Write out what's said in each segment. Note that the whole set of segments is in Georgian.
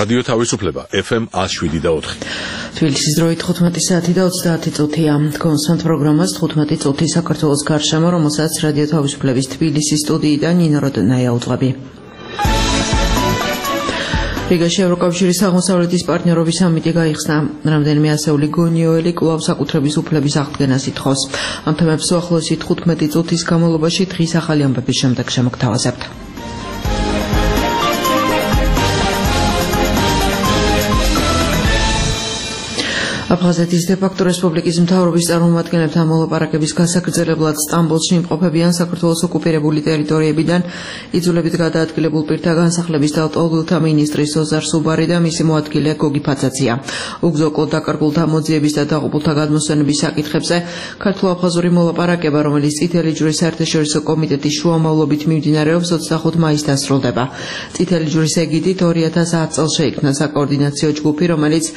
რადიო თავისუფლება FM 107.4. თბილისის დროით 15 საათი და 30 წუთია. კონსtant პროგრამას 15 წუთი საქართველოს გარშემო, რომელსაც რადიო თავისუფლების თბილისის სტუდიიდან ნინო როდონაია უძღვები. რიგაში ევროკავშირის აღმოსავლეთის პარტნიორობის სამიტი გაიხსნა. რამდენიმე ასეული გონიოელი კვლავ საკუთრების უფლების აღდგენას ითხოვს. ამ თემებს უახლოესი 15 წუთის განმავლობაში დღის ახალი ამბების შემდეგ შემოგთავაზებთ. აფხაზეთის დე-ფაქტო რესპუბლიკის მთავრობის წარმომადგენლებთან მოლაპარაკების გასაგრძელებლად სტამბოლში იმყოფებიან საქართველოს ოკუპირებული ტერიტორიებიდან იძულებით გადაადგილებულ პირთა განსახლების და ლტოლვილთა მინისტრი ზოზარ სუბარი და მისი მოადგილე გოგი ფაცაცია. უგზო-კლოდ დაკარგულთა მოძიების და დაღუპულთა გადმოსვენების საკითხებზე ქართულ-აფხაზური მოლაპარაკება, რომელიც წითელი ჯვრის საერთაშორისო კომიტეტის შუამავლობით მიმდინარეობს 25 მაისს დასრულდება. წითელი ჯვრის ეგიდით 2010 წელს შეიქმნა საკოორდინაციო ჯგუფი, რომელიც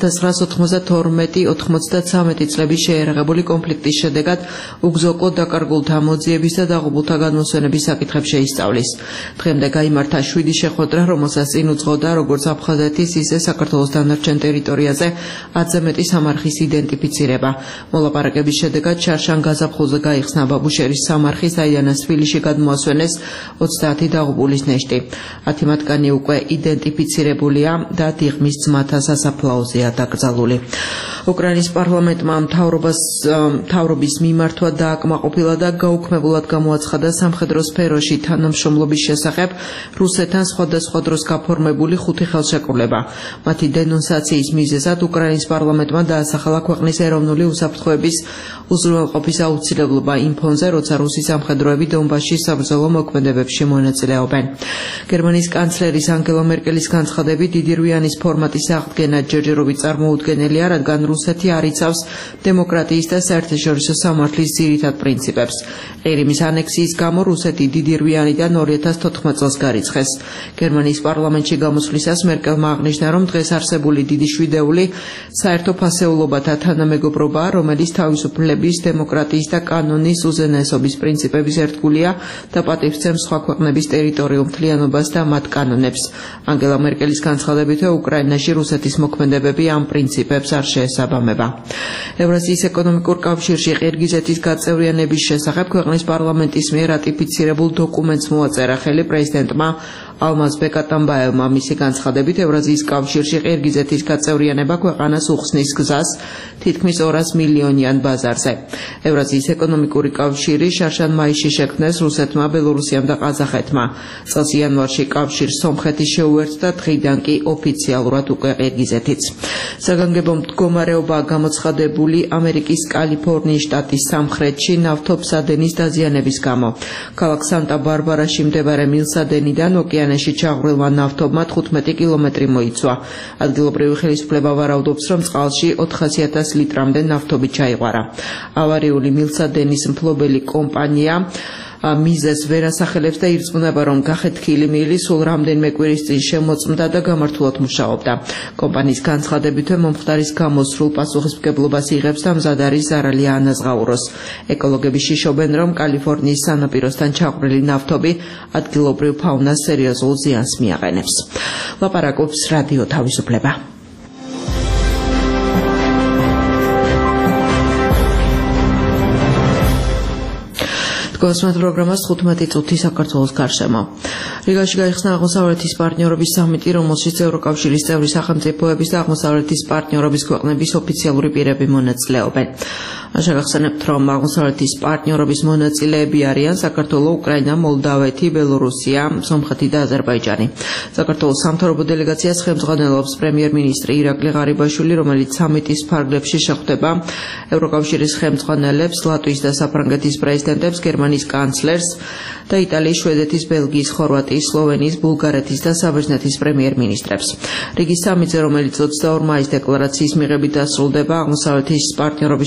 1992-93 წლების შეიარაღებული კონფლიქტის შედეგად უგზო-კლოდ დაკარგულთა მოძიების და დაღუპულთა გადმოსვენების საკითხებს შეისწავლის. დღემდე გაიმართა 7 შეხვედრა, რომელსაც წინ უძღოდა როგორც აფხაზეთის, ისე საქართველოს დანარჩენ ტერიტორიაზე 10-ზე მეტი სამარხის იდენტიფიცირება. მოლაპარაკების შედეგად შარშან გაზაფხულზე გაიხსნა ბაბუშერის სამარხი, საიდანაც თბილისში გადმოასვენეს 30 დაღუპულის ნეშტი. 10 მათგანი უკვე იდენტიფიცირებულია და დიღმის ძმათა სასაფლაოზეა დაკრძალული. უკრაინის პარლამენტმა მთავრობის მიმართვა დააკმაყოფილა და გაუქმებულად გამოაცხადა სამხედრო სფეროში თანამშრომლობის შესახებ რუსეთთან სხვადასხვა დროს გაფორმებული 5 ხელშეკრულება. მათი დენონსაციის მიზეზად უკრაინის პარლამენტმა დაასახელა ქვეყნის ეროვნული უსაფრთხოების უზრუნველყოფის აუცილებლობა იმ ფონზე, როცა რუსი სამხედროები დონბასში საბრძოლო მოქმედებებში მონაწილეობენ. გერმანიის კანცლერის ანგელა მერკელის განცხადებით დიდი რვიანის ფორმატის აღდგენა ჯერჯერობით წარმოუდგენელია, რადგან რუსეთი არ იცავს დემოკრატიის და საერთაშორისო სამართლის ძირითად პრინციპებს. ყირიმის ანექსიის გამო რუსეთი დიდი რვიანიდან 2014 წელს გარიცხეს. გერმანიის პარლამენტში გამოსვლისას მერკელმა აღნიშნა, რომ დღეს არსებული დიდი შვიდეული საერთო ფასეულობათა თანამეგობრობაა, რომელიც თავისუფლების, დემოკრატიის და კანონის უზენაესობის პრინციპების ერთგულია და პატივცემს სხვა ქვეყნების ტერიტორიულ მთლიანობას და მათ კანონებს. ანგელა მერკელის განცხადებით, უკრაინაში რუსეთის მოქმედებები ამ პრინციპებს არ შეესაბამება. ევრაზიის ეკონომიკურ კავშირში ყირგიზეთის გაწევრიანების შესახებ ქვეყნის პარლამენტის მიერ რატიფიცირებულ დოკუმენტს მოაწერა ხელი პრეზიდენტმა ალმაზბეკ ატამბაევმა. მისი განცხადებით, ევრაზიის კავშირში ყირგიზეთის გაწევრიანება ქვეყანას უხსნის გზას თითქმის 200 მილიონიან ბაზარზე. ევრაზიის ეკონომიკური კავშირი შარშან მაისში შექმნეს რუსეთმა, ბელორუსიამ და ყაზახეთმა. წელს იანვარში კავშირს სომხეთი შეუერთდა, დღიდან კი ოფიციალურად უკვე ყირგიზეთიც. საგანგებო მდგომარეობაა გამოცხადებული ამერიკის კალიფორნიის შტატის სამხრეთში ნავთობსადენის დაზიანების გამო. ქალაქ სანტა-ბარბარაში მდებარე მილსადენიდან ოკეანეში ჩაღრმილმა ნავთობმა 15 კილომეტრი მოიცვა. ადგილობრივი ხელისუფლება ვარაუდობს, რომ წყალში 400,000 ლიტრამდე ნავთობი ჩაიყვარა. ავარიული მილსადენის მფლობელი კომპანია მიზეს ვერ ასახელებს და ირწმუნება, რომ გახეთქილი მილი სულ რამდენიმე კვირის წინ შემოწმდა და გამართულად მუშაობდა. კომპანიის განცხადებითვე მომხდარის გამოსრულ პასუხისმგებლობას იღებს და მზად არის ზარალი აანაზღაუროს. ეკოლოგები შიშობენ, რომ კალიფორნიის სანაპიროსთან ჩაყრილი ნავთობი ადგილობრივ ფაუნას სერიოზულ ზიანს მიაყენებს. ლაპარაკობს რადიო თავისუფლება. კონსtant პროგრამას 15 წუთი საქართველოს გარშემო. რიგაში გაიხსნა აღმოსავლეთის პარტნიორობის სამიტი, რომელშიც ევროკავშირის წევრი სახელმწიფოების და აღმოსავლეთის პარტნიორობის ქვეყნების ოფიციალური პირები მონაწილეობენ. შეგახსენებთ, რომ აღმოსავლეთის პარტნიორობის მონაწილეები არიან საქართველო, უკრაინა, მოლდავეთი, ბელორუსია, სომხეთი და აზერბაიჯანი. საქართველოს სამთავრობო დელეგაციას ხელმძღვანელობს პრემიერ-მინისტრი ირაკლი ღარიბაშვილი, რომელიც სამიტის ფარგლებში შეხვდება ევროკავშირის ხელმძღვანელებს, ლატვიის და საფრანგეთის პრეზიდენტებს, გერმანიის კანცლერს და იტალიის, შვედეთის, ბელგიის, ხორვატიის, სლოვენიის, ბულგარეთის და საბერძნეთის პრემიერ-მინისტრებს. რიგის სამიტზე, რომელიც 22 მაისს დეკლარაციის მიღებით დასრულდება, აღმოსავლეთის პარტნიორობის შედეგებს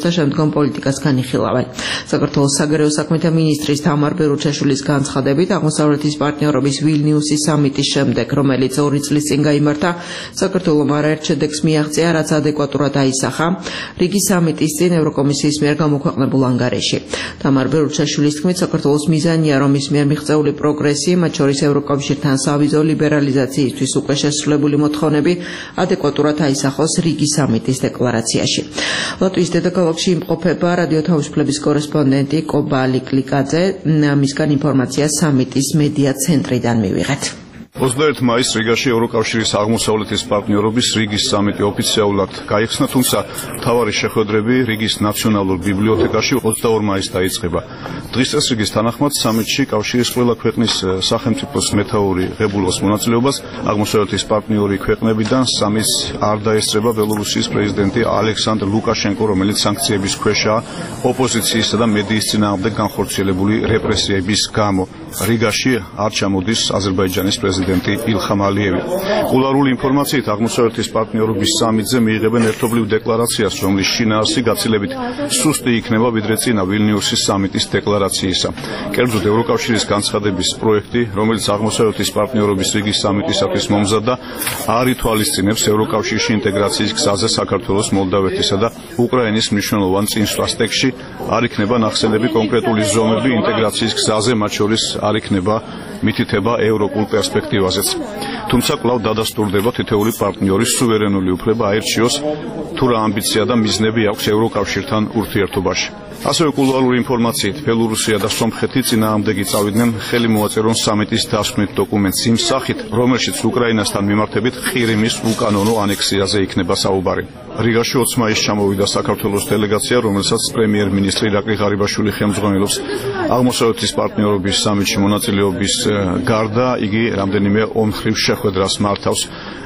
და შემდგომ პოლიტიკას განიხილავენ. საქართველოს საგარეო საქმეთა მინისტრის თამარ ბერუჩაშვილის განცხადებით, აღმოსავლეთის პარტნიორობის ვილნიუსის სამიტის შემდეგ, რომელიც 2 წლის წინ გაიმართა, საქართველომ არაერთ შედეგს მიაღწია, რაც ადეკვატურად აისახა რიგის სამიტის წინ ევროკომისიის მიერ გამოქვეყნებულ ანგარიში. თამარ ბერუჩაშვილის თქმით, საქართველოს მიზანია, რომ ის მიერ მიღწეული პროგრესი, მათ შორის ევროკავშირთან სავიზო ლიბერალიზაციისთვის უკვე შესრულებული მოთხოვნები ადეკვატურად აისახოს რიგის სამიტის დეკლარაციაში. ლატვიის დედაქალაქში იმყოფება რადიო თავისუფლების კორესპონდენტი კობა ლიკლიკაძე, მისგან ინფორმაცია სამიტის მედია ცენტრიდან მივიღეთ. 21 მაისს რიგაში ევროკავშირის აღმოსავლეთის პარტნიორობის რიგის სამიტი ოფიციალურად გაიხსნა, თუმცა მთავარი შეხვედრები რიგის ნაციონალურ ბიბლიოთეკაში 22 მაისს დაიწყება. დღის წესრიგის თანახმად სამიტში კავშირის ყველა ქვეყნის სახელმწიფოს მეთაური ღებულობს მონაწილეობას. აღმოსავლეთის პარტნიორი ქვეყნებიდან სამის არ დაესწრება ბელორუსიის პრეზიდენტი ალექსანდრ ლუკაშენკო, რომელიც სანქციების ქვეშაა ოპოზიციისა და მედიის წინააღმდეგ განხორციელებული რეპრესიების გამო. რიგაში არ ჩამოდის აზერბაიჯანის პრეზიდენტი ილხამ ალიევი. კულუარული ინფორმაციით აღმოსავლეთის პარტნიორობის სამიტზე მიიღებენ ერთობლივ დეკლარაციას, რომლის შინაარსი გაცილებით სუსტი იქნება ვიდრე წინა ვილნიუსის სამიტის დეკლარაციისა. კერძოდ ევროკავშირის განცხადების პროექტი, რომელიც აღმოსავლეთის პარტნიორობის რიგის სამიტისათვის მომზადდა, არ ითვალისწინებს ევროკავშირში ინტეგრაციის გზაზე საქართველოს, მოლდავეთისა და უკრაინის მნიშვნელოვან წინსვლას. ტექსტში არ იქნება ნახსენები კონკრეტული ზომები ინტეგრაციის გზაზე, მათ შორის არ იქნება მითითება ევროპულ პერსპექტივაზეც. თუმცა კვლავ დადასტურდება თითოეული პარტნიორის სუვერენული უფლება აერჩიოს თუ რა ამბიცია და მიზნები აქვს ევროკავშირთან ურთიერთობაში. ასევე კულუარული ინფორმაციით ბელორუსია და სომხეთი წინააღმდეგი წავიდნენ ხელი მოაწერონ სამიტის დასკვნით დოკუმენტს იმ სახით, რომელშიც უკრაინასთან მიმართებით ყირიმის უკანონო ანექსიაზე იქნება საუბარი. რიგაში 20 მაისს ჩამოვიდა საქართველოს დელეგაცია, რომელსაც პრემიერ-მინისტრი ირაკლი ღარიბაშვილი ხელმძღვანელობს. აღმოსავლეთის პარტნიორობის სამიტში მონაწილეობის გარდა იგი რამდენიმე ორმხრივ შეხვედრას მართავს.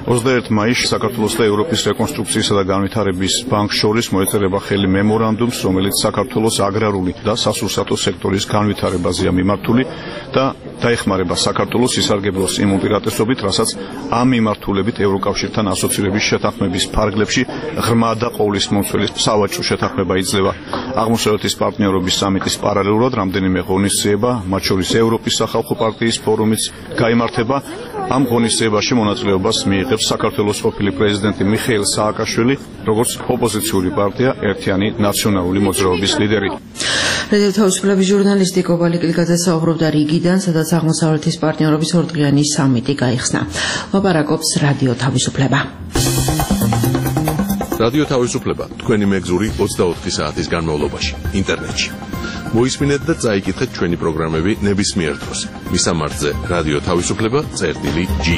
21 მაისს საქართველოს და ევროპის რეკონსტრუქციისა და განვითარების ბანკს შორის მოეწერება ხელი მემორანდუმს, რომელიც საქართველოს აგრარული და სასურსათო სექტორის განვითარებაზეა მიმართული და დაეხმარება საქართველოს ისარგებლოს იმ უპირატესობით, რასაც ამ მიმართულებით ევროკავშირთან ასოცირების შეთანხმების ფარგლებში ღრმა და ყოვლისმომცველი სავაჭრო შეთანხმება იძლევა. აღმოსავლეთის პარტნიორობის სამიტის პარალელურად რამდენიმე ღონისძიება, მათ შორის ევროპის სახალხო პარტიის ფორუმიც გაიმართება. ამ ღონისძიებაში მონაწილეობას მიიღებს საქართველოს ყოფილი პრეზიდენტი მიხეილ სააკაშვილი, როგორც ოპოზიციური პარტია ერთიანი ნაციონალური მოძრაობის ლიდერი. რადიო თავისუფლების ჟურნალისტი კობა ლიკლიკაძე საუბრობდა რიგიდან, სადაც აღმოსავლეთის პარტნიორობის ორდღიანი სამიტი გაიხსნა. ლაპარაკობს რადიო თავისუფლება. რადიო თავისუფლება თქვენი მეგზური 24 საათის განმავლობაში ინტერნეტში. მოისმინეთ და წაიკითხეთ ჩვენი პროგრამები ნებისმიერ დროს. მისამართზე რადიო თავისუფლება.ge.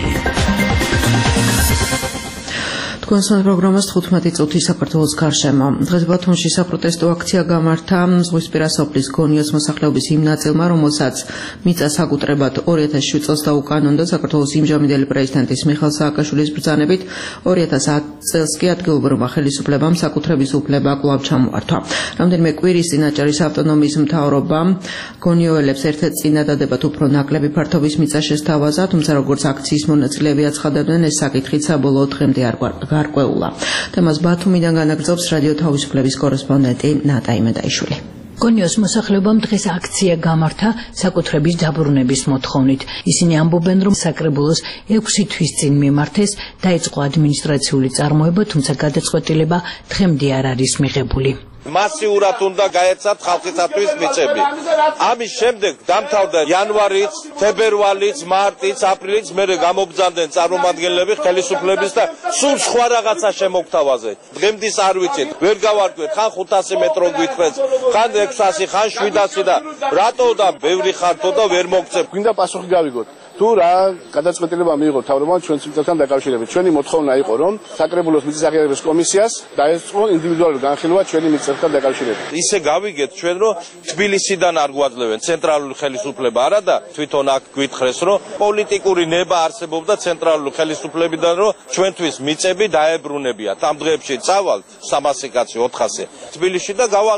კონსოლ პროგრამას 15 წუთი საქართველოს გარშემო. დღეს ბათუმში საპროტესტო აქცია გამართა ზღვისპირა სოფლის გონიოს მოსახლეობის იმ ნაწილმა, რომელსაც მიწა საკუთრებად 2007 წელს დაუკანონდა საქართველოს იმჟამინდელი პრეზიდენტის მიხეილ სააკაშვილის ბრძანებით. 2010 წელს კი ადგილობრივმა ხელისუფლებამ საკუთრების უფლება კვლავ ჩამოართვა. რამდენიმე კვირის წინ აჭარის ავტონომიის მთავრობამ გონიოელებს ერთ-ერთ წინადადებად უფრო ნაკლები ფართობის მიწა შესთავაზა, თუმცა როგორც აქციის მონაწილეები აცხადებდნენ, ეს საკითხიც საბოლოოდ დღემდე არ გარკვეულა. თემას ბათუმიდან განაგრძობს რადიო თავისუფლების კორესპონდენტი ნატა იმედაიშვილი. გონიოს მოსახლეობამ დღეს აქცია გამართა საკუთრების დაბრუნების მოთხოვნით. ისინი ამბობენ, რომ საკრებულოს 6 თვის წინ მიმართეს, დაიწყო ადმინისტრაციული წარმოება, თუმცა გადაწყვეტილება დღემდე არ არის მიღებული. მასიურად უნდა გაეცათ ხალხისათვის მიწები. ამის შემდეგ დამთავრდა იანვარიც, თებერვალიც, მარტიც, აპრილიც, მერე გამოგზავნდნენ წარმომადგენლები ხელისუფლების და სულ სხვა რაღაცა შემოგთავაზეთ. დღემდის არ ვიცით, ვერ გავარკვევთ, ხან 500 მეტრო გვითხრეს, ხან 600, ხან 700 და რატო და ბევრი ხართო და ვერ მოგწევ. გვინდა პასუხი გავიგოთ. თუ რა გადაწყვეტილება მიიღო თავრობამ ჩვენს მიწებთან დაკავშირებით. ჩვენი მოთხოვნა იყო, რომ საკრებულოს მიწის აღიარების კომისიას დაეწყო ინდივიდუალური განხილვა ჩვენი მიწებთან დაკავშირებით. ისე გავიგეთ ჩვენ, რომ თბილისიდან არ გვაძლევენ ცენტრალური ხელისუფლება არა და თვითონ აქ გვითხრეს, რომ პოლიტიკური ნება არსებობდა ცენტრალური ხელისუფლებიდან, რომ ჩვენთვის მიწები დაებრუნებიათ. ამ დღეებში წავალთ 300 კაცი 400 თბილისში და გავარკვევთ.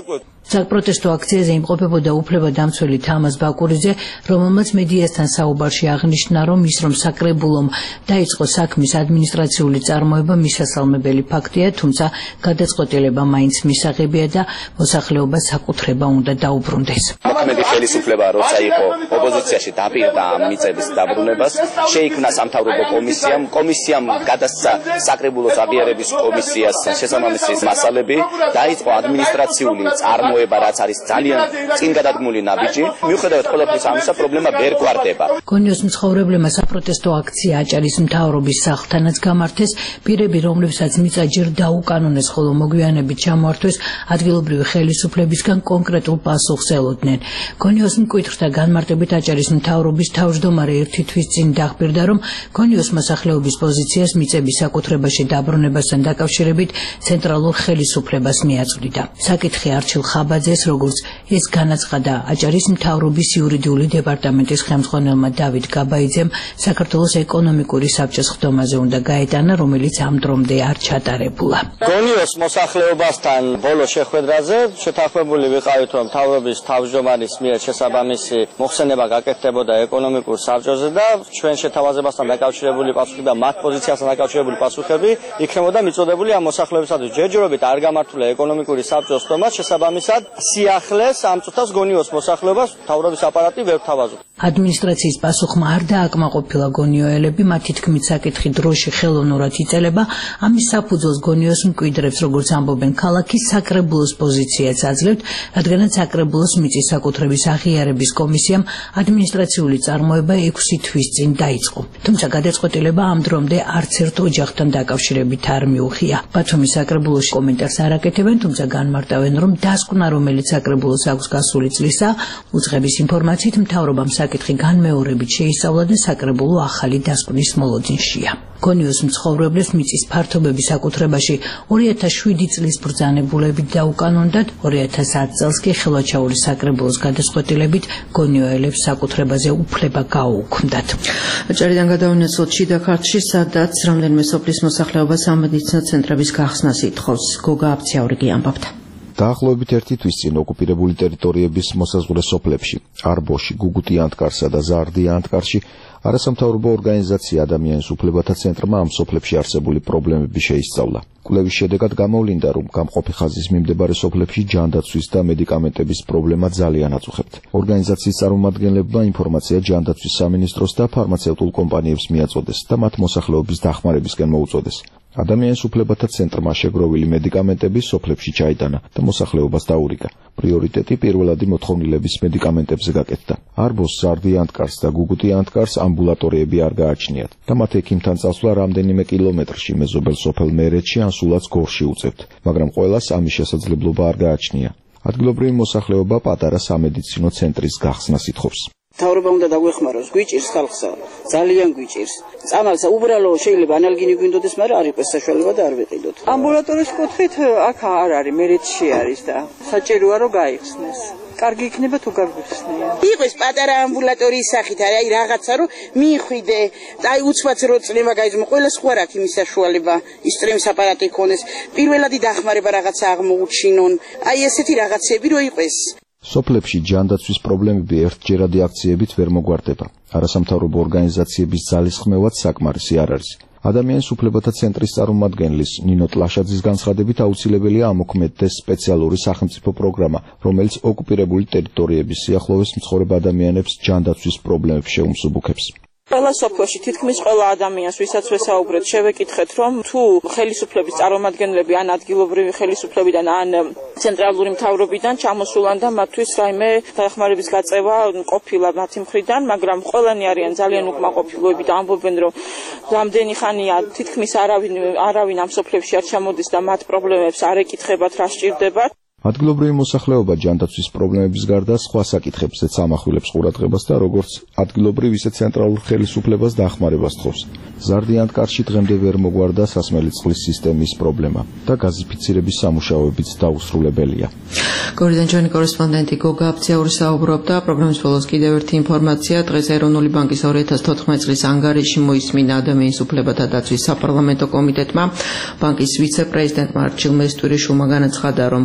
საპროტესტო აქციაზე იმყოფებოდა უფლებადამცველი თამაზ ბაკურიძე, რომელმაც მედიასთან საუბარში აღნიშნა, რომ ის რომ საკრებულომ დაიწყო საქმის ადმინისტრაციული წარმოება მისასალმებელი ფაქტია, თუმცა გადაწყვეტილება მაინც მისაღებია და მოსახლეობას საკუთრება უნდა დაუბრუნდეს. მოქმედი ხელისუფლება როცა იყო ოპოზიციაში დაპირდა ამ მიწების დაბრუნებას, შეიქმნა სამთავრობო კომისიამ გადასცა საკრებულოს აღიარების კომისიას შესაბამისი მასალები, დაიწყო ადმინისტრაციული წარმოება, რაც არის ძალიან წინ გადადგმული ნაბიჯი. მიუხედავად ყველაფრის ამისა, პრობლემა ვერ გვარდება. გონიოს მცხოვრებლებმა საპროტესტო აქცია აჭარის მთავრობის სახლთანაც გამართეს, პირები, რომლებსაც მიწა ჯერ დაუკანონეს, ხოლო მოგვიანებით ჩამოართვეს, ადგილობრივი ხელისუფლებისგან კონკრეტულ პასუხს ელოდნენ. გონიოს მკვეთრთა განმარტებით აჭარის მთავრობის თავმჯდომარე ერთი თვის წინ დახბირდა, რომ გონიოს მოსახლეობის პოზიციას მიწების საკუთრებაში დაბრუნებასთან დაკავშირებით ცენტრალურ ხელისუფლებას მიაწვდიდა. საკითხი არჩილ ხაბაძეს, როგორც ეს განაცხადა აჭარის მთავრობის იურიდიული დეპარტამენტის ხელმძღვანელმა დავით გაბაიძემ, საქართველოს ეკონომიკური საბჭოს ხდომაზე უნდა გაეტანა, რომელიც ამ დრომდე არ ჩატარებულა. გონიოს მოსახლეობასთან ბოლო შეხვედრაზე შეთანხმებული ვიყავით, რომ მთავრობის თავმჯდომარის მიერ შესაბამისი მოხსენება გაკეთდებოდა ეკონომიკურ საბჭოზე და ჩვენ შეთავაზებასთან დაკავშირებული პასუხი და მათ პოზიციასთან დაკავშირებული პასუხები იქნებოდა მიწოდებული ამ მოსახლეობისათვის ჯერჯერობით არ გამართულა ეკონომიკური საბჭოს ხდომა, შესაბამისად სიახლეს ამ წუთას გონიოს მოსახლეობას მთავრობის აპარატი ვერ თავაზობს. ადმინისტრაციის პასუხმა არ დააკმაყოფილა გონიოელები, მათი თქმით საკითხი დროში ხელოვნურად იწელება, ამის საფუძველს გონიოს მკვიდრებს, როგორც ამბობენ, ქალაქის საკრებულოს პოზიციაც აძლევთ, რადგანაც საკრებულოს მიწის საკუთრების აღიარების კომისიამ ადმინისტრაციული წარმოება 6 თვის წინ დაიწყო. თუმცა გადაწყვეტილება ამ დრომდე არც ერთ ოჯახთან დაკავშირებით არ მიუღია. ბათუმის საკრებულოში კომენტარს არ აკეთებენ, თუმცა განმარტავენ, რომ დასკვნა, რომელიც საკრებულოს აქვს გასული წლისა, უწყების ინფორმაციით მთავრობამ საკითხი განმეორებით შეისწავლა და საკრებულო ახალი დასკვნის მოლოდინშია. გონიოს მცხოვრებლებს მიწის ფართობების საკუთრებაში 2007 წლის ბრძანებულებით დაუკანონდათ, 2010 წელს კი ხელვაჩაურის საკრებულოს გადაწყვეტილებით გონიოელებს საკუთრებაზე უფლება გაუუქმდათ. აჭარიდან გადავინაცვლოთ შიდა ქართლში, სადაც რამდენიმე სოფლის მოსახლეობა სამედიცინო ცენტრების გახსნას ითხოვს. გოგა აფციაურიგი ამბობდა. დაახლოებით ერთი თვის წინ ოკუპირებული ტერიტორიების მოსაზღვრე სოფლებში, არბოში, გუგუტი-ანტკარსა და ზარდია-ანტკარში არასამთავრობო ორგანიზაცია ადამიანის უფლებათა ცენტრმა ამ სოფლებში არსებული პრობლემები შეისწავლა. კვლევის შედეგად გამოვლინდა, რომ გამყოფი ხაზის მიმდებარე სოფლებში ჯანდაცვის და მედიკამენტების პრობლემა ძალიან აწუხებთ. ორგანიზაციის წარმომადგენლებმა ინფორმაცია ჯანდაცვის სამინისტროს და ფარმაცევტულ კომპანიებს მიაწოდეს და მათ მოსახლეობის დახმარებისკენ მოუწოდეს. ადამიანის უფლებათა ცენტრმა შეგროვილი მედიკამენტები სოფლებში ჩაიტანა და მოსახლეობას დაურიგა. პრიორიტეტი პირველადი მოთხოვნილების მედიკამენტებზე გაკეთდა. არბოს, ზარდია-ანტკარს და გუგუტი-ანტკარს ამბულატორიები არ გააჩნიათ და მათ ექიმთან წასვლა რამდენიმე კილომეტრში მეზობელ სოფელ მერეთში ან სულაც გორში უწევთ, მაგრამ ყველას ამის შესაძლებლობა არ გააჩნია. ადგილობრივი მოსახლეობა პატარა სამედიცინო ცენტრის გახსნას ითხოვს. მთავრობა უნდა დაგვეხმაროს, გვიჭირს ხალხსა, ძალიან გვიჭირს. წამალსა უბრალო შეიძლება ანალგინი გვინდოდეს, მაგრამ არ იყოს საშუალება და არ ვეყიდოთ. ამბულატორიის კუთხით აქ არ არის, მერეთში არის და საჭიროა რომ გაიხსნეს. კარგი იქნება თუ გაგვიხსნიან. იყოს პატარა ამბულატორიის სახით, აი რაღაცა რომ მიხვიდე, აი უცბად რო წნევა გაიზმო, ყველას ხო არ აქვს იმის საშუალება, ის წნევის აპარატი ქონდეს, პირველადი დახმარება რაღაცა აღმოუჩინონ. აი ესეთი რაღაცები რო იყოს. სოფლებში ჯანდაცვის პრობლემები ერთჯერადი აქციებით ვერ მოგვარდება. არასამთავრობო ორგანიზაციების ძალისხმევაც საკმარისი არ არის. ადამიანის უფლებათა ცენტრის წარმომადგენლის ნინო ტლაშაძის განცხადებით აუცილებელია ამოქმედდეს სპეციალური სახელმწიფო პროგრამა, რომელიც ოკუპირებული ტერიტორიების სიახლოვეს მცხოვრებ ადამიანებს ჯანდაცვის პრობლემებს შეუმსუბუქებს. ყველა სოფლში თითქმის ყველა ადამიანს, ვისაც ვესაუბრეთ, შევეკითხეთ, რომ თუ ხელისუფლების წარმომადგენლები ან ადგილობრივი ხელისუფლებიდან ან ცენტრალური მთავრობიდან ჩამოსულან და მათთვის რაიმე დახმარების გაწევა ყოფილა მათი მხრიდან, მაგრამ ყველანი არიან ძალიან უკმაყოფილოები და ამბობენ, რომ რამდენი ხანია თითქმის არავინ ამ სოფლებში არ ჩამოდის და მათ პრობლემებს არ ეკითხებათ, რა სჭირდებათ. ადგილობრივი მოსახლეობა ჯანდაცვის პრობლემების გარდა სხვა საკითხებზეც ამახვილებს ყურადღებას და როგორც ადგილობრივ ისე ცენტრალურ ხელისუფლებას დახმარებას თხოვს. ზარდია-ანტკარში დღემდე ვერ მოგვარდა სასმელი წყლის სისტემის პრობლემა და გაზიფიცირების სამუშაოებიც დაუსრულებელია. გორიდან ჩვენი კორესპონდენტი გოგა აფციაური საუბრობდა. პროგრამის ბოლოს კიდევ ერთი ინფორმაცია. დღეს ეროვნული ბანკის 2014 წლის ანგარიში მოისმინა ადამიანის უფლებათა დაცვის საპარლამენტო კომიტეტმა. ბანკის ვიცე-პრეზიდენტმა არჩილ მესტვირიშვილმა განაცხადა, რომ რეგიონში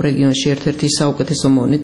ერთ-ერთი საუკეთესო მონეტა